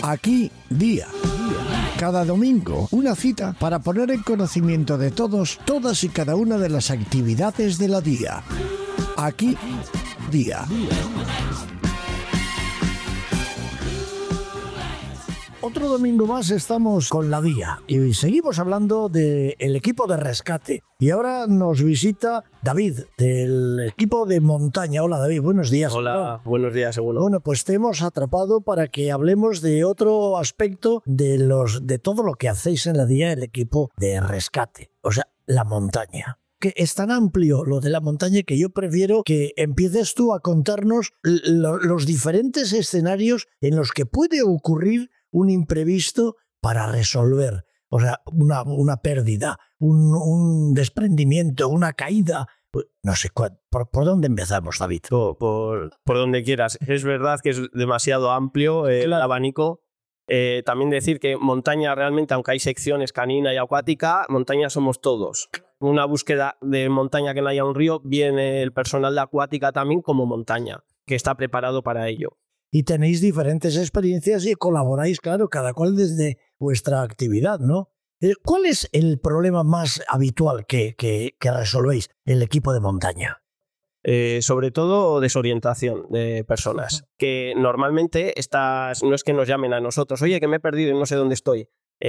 Aquí Día. Cada domingo, una cita para poner en conocimiento de todos, todas y cada una de las actividades de la Día. Aquí Día. Otro domingo más estamos con la Día y seguimos hablando del equipo de rescate. Y ahora nos visita David, del equipo de montaña. Hola David, buenos días. Hola, buenos días, seguro. Bueno, pues te hemos atrapado para que hablemos de otro aspecto de todo lo que hacéis en la Día, el equipo de rescate. O sea, la montaña. Que es tan amplio lo de la montaña que yo prefiero que empieces tú a contarnos los diferentes escenarios en los que puede ocurrir un imprevisto para resolver. O sea, una pérdida, un desprendimiento, una caída. No sé, ¿por dónde empezamos, David? Por donde quieras. Es verdad que es demasiado amplio el abanico. También decir que montaña realmente, aunque hay secciones canina y acuática, montaña somos todos. Una búsqueda de montaña que no haya un río, viene el personal de acuática también como montaña, que está preparado para ello. Y tenéis diferentes experiencias y colaboráis, claro, cada cual desde vuestra actividad, ¿no? ¿Cuál es el problema más habitual que resolvéis el equipo de montaña? Sobre todo desorientación de personas, que normalmente no es que nos llamen a nosotros, oye, que me he perdido y no sé dónde estoy.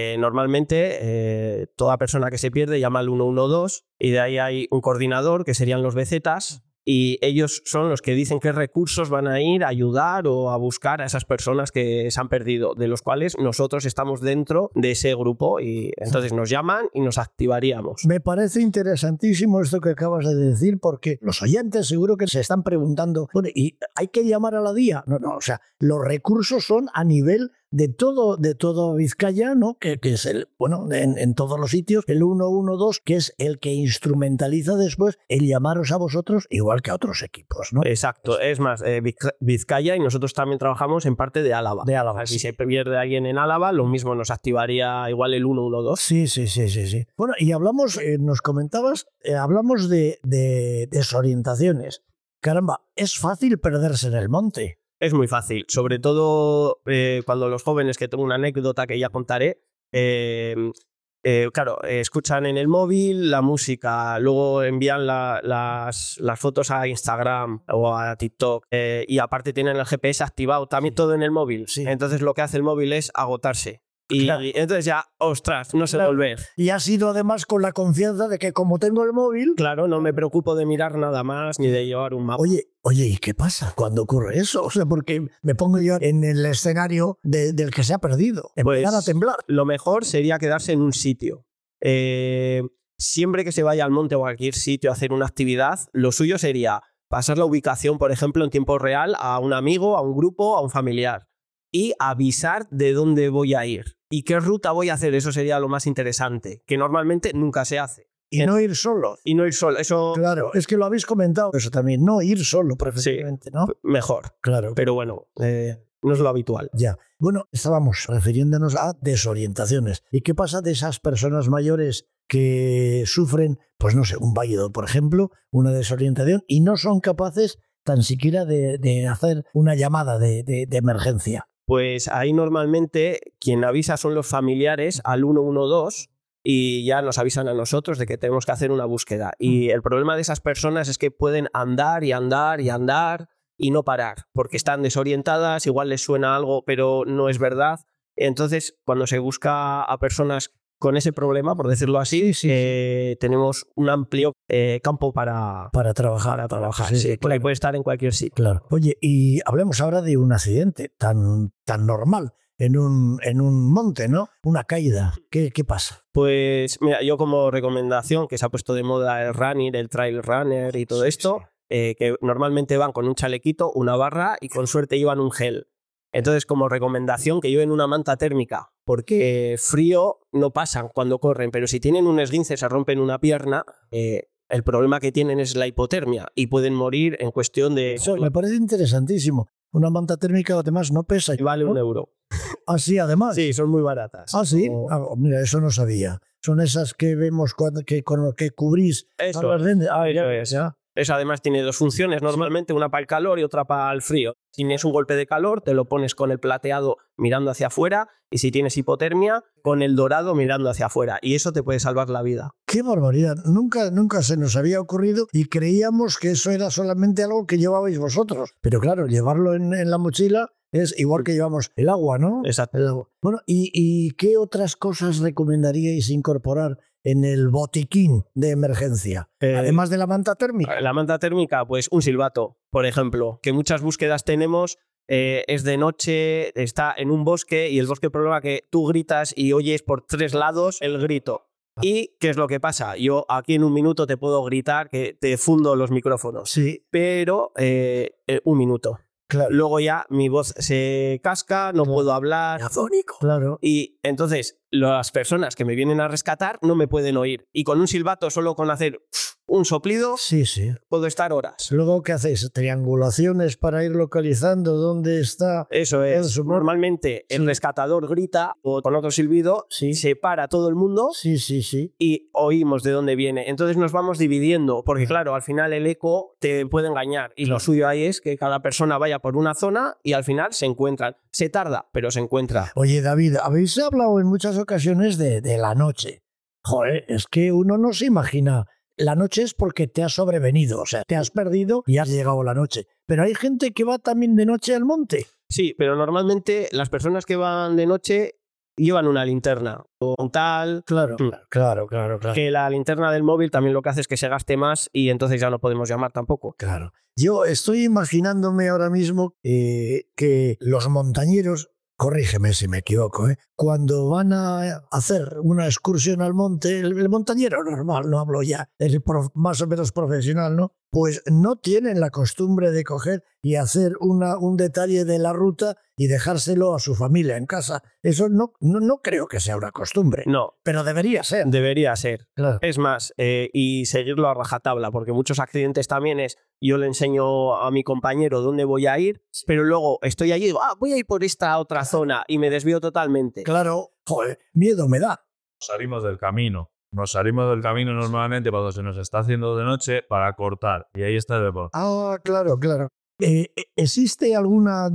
Normalmente toda persona que se pierde llama al 112 y de ahí hay un coordinador, que serían los BZs, y ellos son los que dicen qué recursos van a ir a ayudar o a buscar a esas personas que se han perdido, de los cuales nosotros estamos dentro de ese grupo y entonces nos llaman y nos activaríamos. Me parece interesantísimo esto que acabas de decir, porque los oyentes seguro que se están preguntando, bueno, ¿y hay que llamar a la Día? No, o sea, los recursos son a nivel de todo Vizcaya, ¿no? Que es en todos los sitios, el 112, que es el que instrumentaliza después el llamaros a vosotros igual que a otros equipos, ¿no? Exacto, es más, Vizcaya, y nosotros también trabajamos en parte de Álava. De Álava. Si se pierde alguien en Álava, lo mismo nos activaría igual el 112. Sí. Bueno, y hablamos, nos comentabas, hablamos de desorientaciones. Caramba, es fácil perderse en el monte. Es muy fácil, sobre todo cuando los jóvenes, que tengo una anécdota que ya contaré, claro, escuchan en el móvil la música, luego envían las fotos a Instagram o a TikTok y aparte tienen el GPS activado, también todo en el móvil. Sí. Entonces lo que hace el móvil es agotarse. Y entonces ya, ostras, no sé volver. Y ha sido además con la confianza de que como tengo el móvil... Claro, no me preocupo de mirar nada más ni de llevar un mapa. Oye, ¿y qué pasa cuando ocurre eso? O sea, porque me pongo yo en el escenario del que se ha perdido. Empezar a temblar. Lo mejor sería quedarse en un sitio. Siempre que se vaya al monte o a cualquier sitio a hacer una actividad, lo suyo sería pasar la ubicación, por ejemplo, en tiempo real a un amigo, a un grupo, a un familiar y avisar de dónde voy a ir y qué ruta voy a hacer. Eso sería lo más interesante, que normalmente nunca se hace. Y no ir solo. Eso... Claro, es que lo habéis comentado. Eso también, no ir solo, preferiblemente, sí, ¿no? Mejor. Claro. Pero bueno, no es lo habitual. Ya. Bueno, estábamos refiriéndonos a desorientaciones. ¿Y qué pasa de esas personas mayores que sufren, pues no sé, un válido, por ejemplo, una desorientación y no son capaces tan siquiera de hacer una llamada de emergencia? Pues ahí normalmente quien avisa son los familiares al 112 y ya nos avisan a nosotros de que tenemos que hacer una búsqueda. Y el problema de esas personas es que pueden andar y andar y andar y no parar, porque están desorientadas, igual les suena algo pero no es verdad. Entonces, cuando se busca a personas con ese problema, por decirlo así, tenemos un amplio campo para trabajar. Sí, claro. Puede estar en cualquier sitio. Claro. Oye, y hablemos ahora de un accidente tan normal en un monte, ¿no? Una caída. ¿Qué pasa? Pues mira, yo como recomendación, que se ha puesto de moda el running, el trail runner y todo esto, que normalmente van con un chalequito, una barra y con suerte llevan un gel. Entonces, como recomendación, que lleven una manta térmica, porque frío no pasan cuando corren, pero si tienen un esguince, se rompen una pierna, el problema que tienen es la hipotermia y pueden morir en cuestión de... Eso me parece interesantísimo. Una manta térmica además no pesa. Y vale €1. ¿Ah, sí, además? Sí, son muy baratas. ¿Ah, sí? Mira, eso no sabía. Son esas que vemos que cubrís. Eso. Eso es. Eso además tiene dos funciones normalmente, una para el calor y otra para el frío. Si tienes un golpe de calor, te lo pones con el plateado mirando hacia afuera, y si tienes hipotermia, con el dorado mirando hacia afuera. Y eso te puede salvar la vida. ¡Qué barbaridad! Nunca se nos había ocurrido y creíamos que eso era solamente algo que llevabais vosotros. Pero claro, llevarlo en la mochila es igual que llevamos el agua, ¿no? Exacto. El agua. Bueno, ¿y qué otras cosas recomendaríais incorporar en el botiquín de emergencia? Además de la manta térmica. La manta térmica, pues un silbato, por ejemplo, que muchas búsquedas tenemos. Es de noche, está en un bosque y el bosque problema que tú gritas y oyes por 3 lados el grito. ¿Y qué es lo que pasa? Yo aquí en un minuto te puedo gritar que te fundo los micrófonos. Sí. Pero un minuto. Claro. Luego ya mi voz se casca, no puedo hablar. Afónico. Claro. Y entonces las personas que me vienen a rescatar no me pueden oír. Y con un silbato, solo con hacer un soplido, Sí. puedo estar horas. Luego, ¿qué hacéis? ¿Triangulaciones para ir localizando dónde está? Eso es. Normalmente el rescatador grita o con otro silbido, se para todo el mundo Sí. y oímos de dónde viene. Entonces nos vamos dividiendo, porque claro, al final el eco te puede engañar y lo suyo ahí es que cada persona vaya por una zona y al final se encuentran. Se tarda, pero se encuentra. Oye, David, habéis hablado en muchas ocasiones de la noche. Joder, es que uno no se imagina. La noche es porque te has sobrevenido, o sea, te has perdido y has llegado la noche. Pero hay gente que va también de noche al monte. Sí, pero normalmente las personas que van de noche llevan una linterna o un tal. Claro. Que la linterna del móvil también lo que hace es que se gaste más y entonces ya no podemos llamar tampoco. Claro. Yo estoy imaginándome ahora mismo que los montañeros, corrígeme si me equivoco, cuando van a hacer una excursión al monte, el montañero normal, no hablo ya, más o menos profesional, ¿no? Pues no tienen la costumbre de coger y hacer un detalle de la ruta y dejárselo a su familia en casa. Eso no creo que sea una costumbre. No. Pero debería ser. Debería ser. Claro. Es más, y seguirlo a rajatabla, porque muchos accidentes también es, yo le enseño a mi compañero dónde voy a ir, pero luego estoy allí y digo, voy a ir por esta otra zona y me desvío totalmente. Claro, joder, miedo me da. Salimos del camino. Nos salimos del camino normalmente cuando se nos está haciendo de noche para cortar. Y ahí está el error. Claro. ¿Existe alguna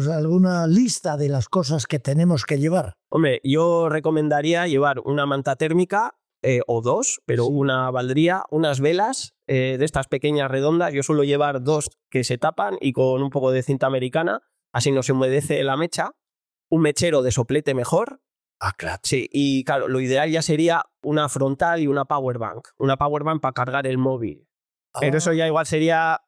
lista de las cosas que tenemos que llevar? Hombre, yo recomendaría llevar una manta térmica o 2, pero una valdría, unas velas de estas pequeñas redondas. Yo suelo llevar 2 que se tapan y con un poco de cinta americana, así no se humedece la mecha. Un mechero de soplete mejor. Claro. Sí, y claro, lo ideal ya sería una frontal y una power bank. Una power bank para cargar el móvil. Pero eso ya igual sería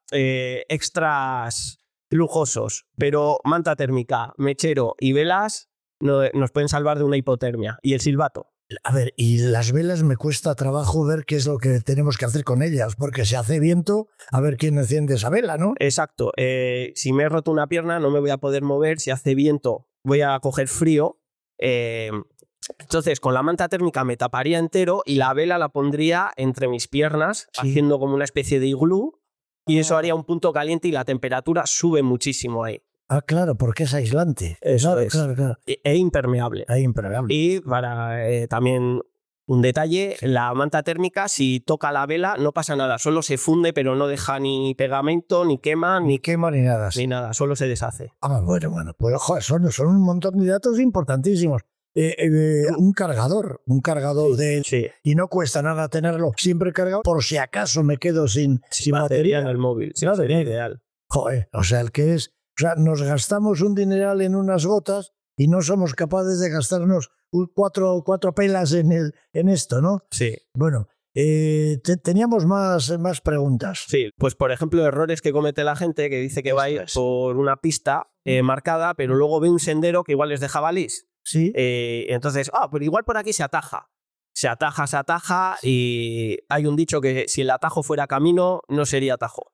extras lujosos. Pero manta térmica, mechero y velas nos pueden salvar de una hipotermia. Y el silbato. A ver, y las velas me cuesta trabajo ver qué es lo que tenemos que hacer con ellas, porque si hace viento, a ver quién enciende esa vela, ¿no? Exacto. Si me he roto una pierna no me voy a poder mover. Si hace viento voy a coger frío. Entonces con la manta térmica me taparía entero y la vela la pondría entre mis piernas, haciendo como una especie de iglú, y eso haría un punto caliente y la temperatura sube muchísimo ahí. Claro, porque es aislante. Eso es. Claro. E impermeable. Impermeable. Y para también un detalle, la manta térmica, si toca la vela no pasa nada, solo se funde, pero no deja ni pegamento, ni quema, Ni quema ni nada. ni nada, solo se deshace. Bueno, pues joder, son un montón de datos importantísimos. Un cargador de... Sí. Y no cuesta nada tenerlo siempre cargado, por si acaso me quedo sin batería en el móvil. Sí, sería ideal. Joder, o sea, nos gastamos un dineral en unas botas y no somos capaces de gastarnos cuatro pelas en esto, ¿no? Sí. Bueno, teníamos más preguntas. Sí, pues por ejemplo, errores que comete la gente que dice que va a ir por una pista marcada, pero luego ve un sendero que igual es de jabalís. Sí. Entonces, pero igual por aquí se ataja. Se ataja y hay un dicho que si el atajo fuera camino, no sería atajo.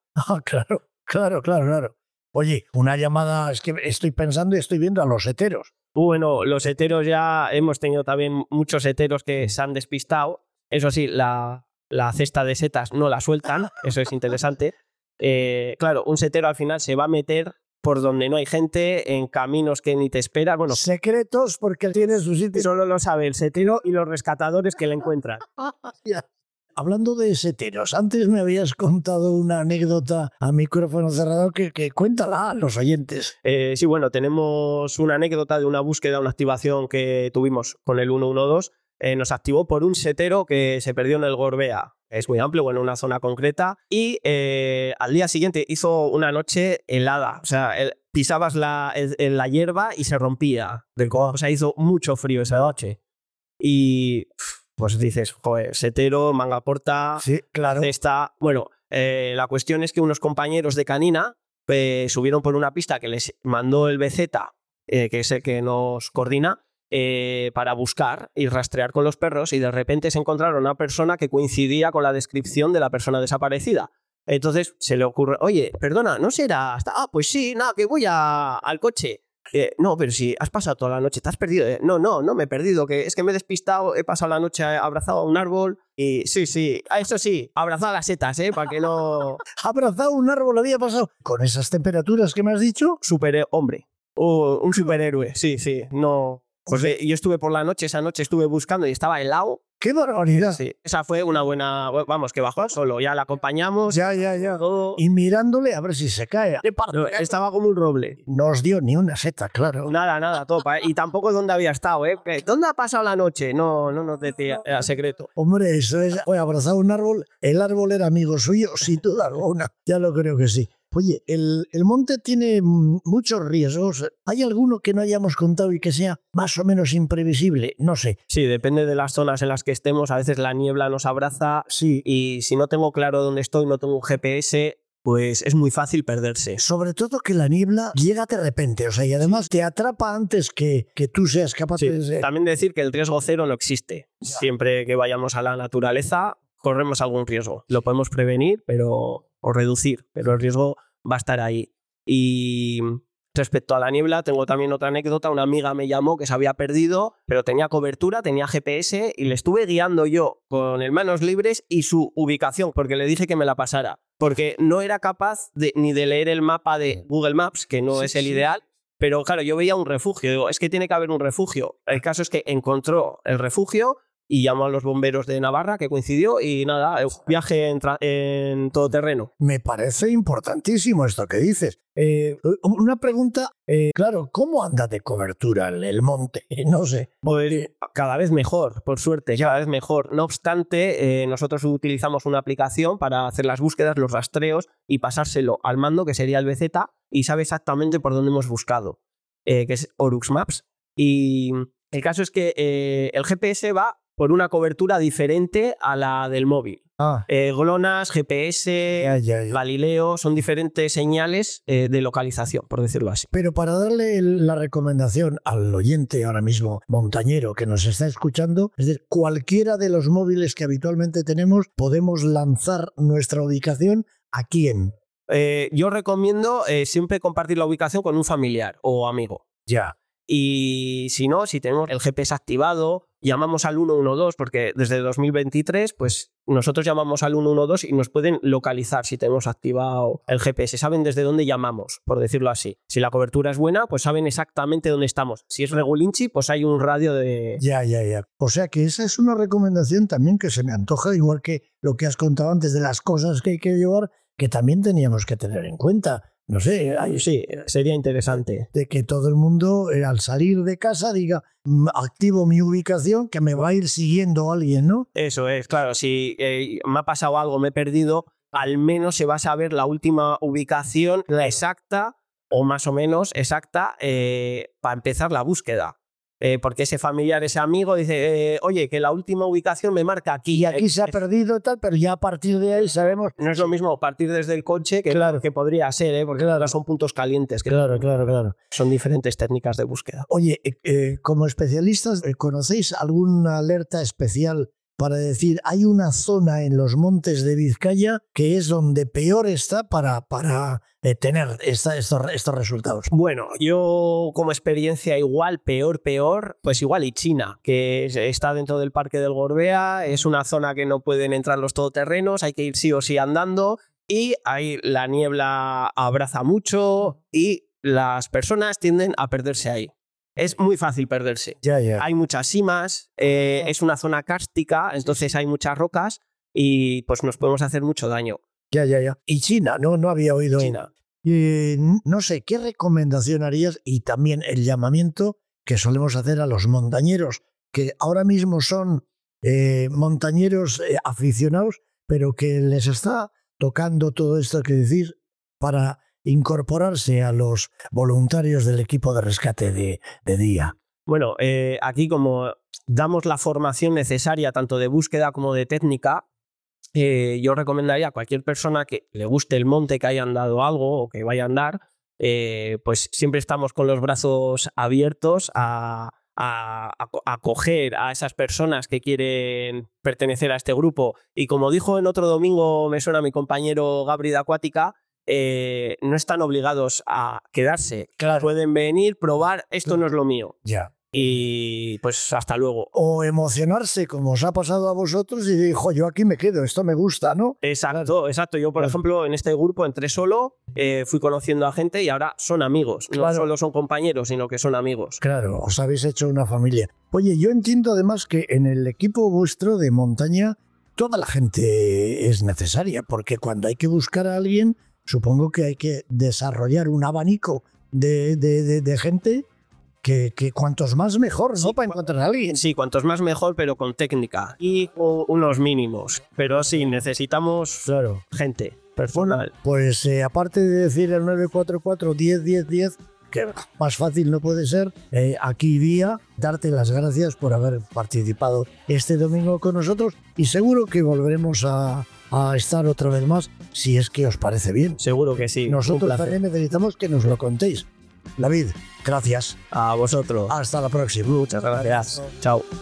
Claro. Oye, una llamada, es que estoy pensando y estoy viendo a los heteros. Bueno, los heteros ya hemos tenido también muchos heteros que se han despistado. Eso sí, la cesta de setas no la sueltan, eso es interesante. Claro, un setero al final se va a meter por donde no hay gente, en caminos que ni te esperas. Bueno, secretos porque tiene su sitio. Solo lo sabe el setero y los rescatadores que le encuentran. hablando de seteros, antes me habías contado una anécdota a micrófono cerrado que cuéntala a los oyentes. Sí, bueno, tenemos una anécdota de una búsqueda, una activación que tuvimos con el 112. Nos activó por un setero que se perdió en el Gorbea. Es muy amplio, bueno, en una zona concreta. Y al día siguiente hizo una noche helada. O sea, pisabas la hierba y se rompía. O sea, hizo mucho frío esa noche. Y pues dices, joder, setero, manga corta, sí, claro. cesta. Bueno, la cuestión es que unos compañeros de Canina subieron por una pista que les mandó el BZ, que es el que nos coordina, para buscar y rastrear con los perros, y de repente se encontraron una persona que coincidía con la descripción de la persona desaparecida. Entonces se le ocurre, oye, perdona, ¿no será? Pues sí, nada, que voy al coche. No, pero si has pasado toda la noche, ¿te has perdido? No me he perdido, que es que me he despistado, he pasado la noche abrazado a un árbol y sí, eso sí, abrazado a las setas, para que no... Abrazado a un árbol había pasado. ¿Con esas temperaturas que me has dicho? Hombre, un superhéroe, sí, no... Pues yo estuve por la noche, esa noche estuve buscando y estaba helado. ¡Qué barbaridad! Sí, esa fue una buena... Vamos, que bajó solo, ya la acompañamos. Ya. Todo. Y mirándole a ver si se cae. No, estaba como un roble. No os dio ni una seta, claro. Nada, topa. Y tampoco dónde había estado, ¿eh? ¿Dónde ha pasado la noche? No nos decía, era secreto. Hombre, eso es... Oye, abrazado a un árbol, el árbol era amigo suyo, sin duda alguna. Ya lo creo que sí. Oye, el monte tiene muchos riesgos. ¿Hay alguno que no hayamos contado y que sea más o menos imprevisible? No sé. Sí, depende de las zonas en las que estemos. A veces la niebla nos abraza. Sí. Y si no tengo claro dónde estoy, no tengo un GPS, pues es muy fácil perderse. Sobre todo que la niebla llega de repente, o sea, y además te atrapa antes que tú seas capaz de... También decir que el riesgo cero no existe. Ya. Siempre que vayamos a la naturaleza, corremos algún riesgo. Lo podemos prevenir, o reducir, pero el riesgo va a estar ahí. Y respecto a la niebla, tengo también otra anécdota. Una amiga me llamó que se había perdido, pero tenía cobertura, tenía GPS, y le estuve guiando yo con el manos libres y su ubicación, porque le dije que me la pasara, porque no era capaz ni de leer el mapa de Google Maps, que no es el ideal. Pero claro, yo veía un refugio, digo, es que tiene que haber un refugio. El caso es que encontró el refugio y llamó a los bomberos de Navarra, que coincidió, y nada, viaje en todoterreno. Me parece importantísimo esto que dices. Una pregunta, claro, ¿cómo anda de cobertura el monte? No sé. Pues cada vez mejor, por suerte, cada vez mejor. No obstante, nosotros utilizamos una aplicación para hacer las búsquedas, los rastreos y pasárselo al mando, que sería el BZ, y sabe exactamente por dónde hemos buscado, que es Orux Maps. Y el caso es que el GPS va por una cobertura diferente a la del móvil. GLONASS, GPS, Galileo, son diferentes señales de localización, por decirlo así. Pero para darle la recomendación al oyente ahora mismo montañero que nos está escuchando, es decir, cualquiera de los móviles que habitualmente tenemos, podemos lanzar nuestra ubicación ¿a quién? Yo recomiendo siempre compartir la ubicación con un familiar o amigo. Ya. Y si no, si tenemos el GPS activado, llamamos al 112, porque desde 2023 pues nosotros llamamos al 112 y nos pueden localizar si tenemos activado el GPS. Saben desde dónde llamamos, por decirlo así. Si la cobertura es buena, pues saben exactamente dónde estamos. Si es regulinchi, pues hay un radio de... Ya. O sea que esa es una recomendación también que se me antoja, igual que lo que has contado antes de las cosas que hay que llevar, que también teníamos que tener en cuenta. No sé, sí, sería interesante. De que todo el mundo al salir de casa diga, activo mi ubicación, que me va a ir siguiendo alguien, ¿no? Eso es, claro, si me ha pasado algo, me he perdido, al menos se va a saber la última ubicación exacta, o más o menos exacta, para empezar la búsqueda. Porque ese familiar, ese amigo dice, oye, que la última ubicación me marca aquí. Y aquí se ha perdido tal, pero ya a partir de ahí sabemos... No es lo mismo partir desde el coche que, claro, que podría ser, porque claro, son puntos calientes. Claro. Son diferentes técnicas de búsqueda. Oye, como especialistas, ¿conocéis alguna alerta especial para decir, hay una zona en los montes de Vizcaya que es donde peor está para tener estos resultados? Bueno, yo como experiencia igual, peor, pues igual y China, que está dentro del Parque del Gorbea, es una zona que no pueden entrar los todoterrenos, hay que ir sí o sí andando, y ahí la niebla abraza mucho y las personas tienden a perderse ahí. Es muy fácil perderse. Ya. Hay muchas simas, es una zona kárstica, entonces hay muchas rocas y pues nos podemos hacer mucho daño. Ya. Y China, no había oído. China. No sé, ¿qué recomendación harías? Y también el llamamiento que solemos hacer a los montañeros, que ahora mismo son montañeros aficionados, pero que les está tocando todo esto que decís para incorporarse a los voluntarios del equipo de rescate de día. Bueno, aquí como damos la formación necesaria tanto de búsqueda como de técnica, yo recomendaría a cualquier persona que le guste el monte, que haya andado algo o que vaya a andar, pues siempre estamos con los brazos abiertos a acoger a esas personas que quieren pertenecer a este grupo. Y como dijo en otro domingo, me suena mi compañero Gabri de Acuática, no están obligados a quedarse. Claro. Pueden venir, probar, esto no es lo mío. Ya. Y pues hasta luego. O emocionarse, como os ha pasado a vosotros, y dijo, yo aquí me quedo, esto me gusta, ¿no? Exacto. Yo, por ejemplo, en este grupo entré solo, fui conociendo a gente y ahora son amigos. No solo son compañeros, sino que son amigos. Claro, os habéis hecho una familia. Oye, yo entiendo además que en el equipo vuestro de montaña toda la gente es necesaria, porque cuando hay que buscar a alguien, supongo que hay que desarrollar un abanico de gente que cuantos más mejor, ¿no? Sí, para encontrar a alguien. Sí, cuantos más mejor, pero con técnica y unos mínimos. Pero sí, necesitamos gente, personal. Pues aparte de decir el 944 10 10 10, que más fácil no puede ser, aquí día, darte las gracias por haber participado este domingo con nosotros y seguro que volveremos a estar otra vez más si es que os parece bien. Seguro que sí. Nosotros también necesitamos que nos lo contéis. David, gracias. A vosotros. Hasta la próxima. Muchas gracias. Chao.